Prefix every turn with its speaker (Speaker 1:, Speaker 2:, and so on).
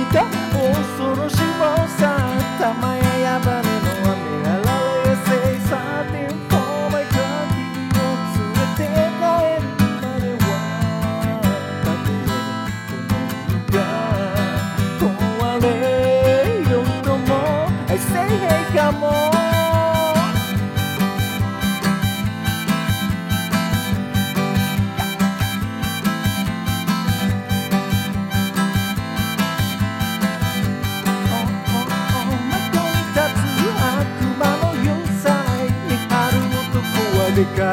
Speaker 1: た恐ろしもさ玉や矢羽の雨あられやせいさてお前が君を連れて帰るまではたとえこの日が壊れようとも I say hey come onでか